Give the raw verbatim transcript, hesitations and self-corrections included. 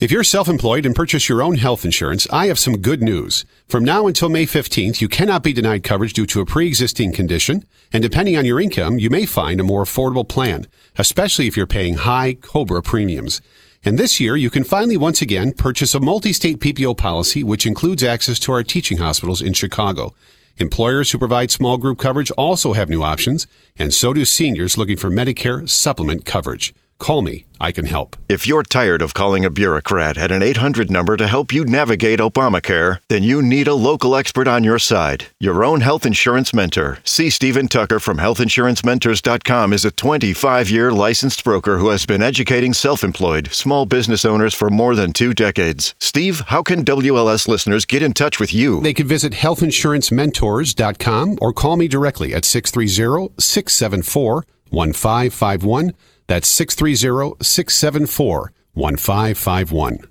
If you're self-employed and purchase your own health insurance, I have some good news. From now until May fifteenth, you cannot be denied coverage due to a pre-existing condition, and depending on your income, you may find a more affordable plan, especially if you're paying high COBRA premiums. And this year, you can finally once again purchase a multi-state P P O policy, which includes access to our teaching hospitals in Chicago. Employers who provide small group coverage also have new options, and so do seniors looking for Medicare supplement coverage. Call me. I can help. If you're tired of calling a bureaucrat at an eight hundred number to help you navigate Obamacare, then you need a local expert on your side. Your own health insurance mentor. C. Stephen Tucker from health insurance mentors dot com is a twenty-five-year licensed broker who has been educating self-employed small business owners for more than two decades. Steve, how can W L S listeners get in touch with you? They can visit health insurance mentors dot com or call me directly at six three zero, six seven four, one five five one. That's six three zero, six seven four, one five five one.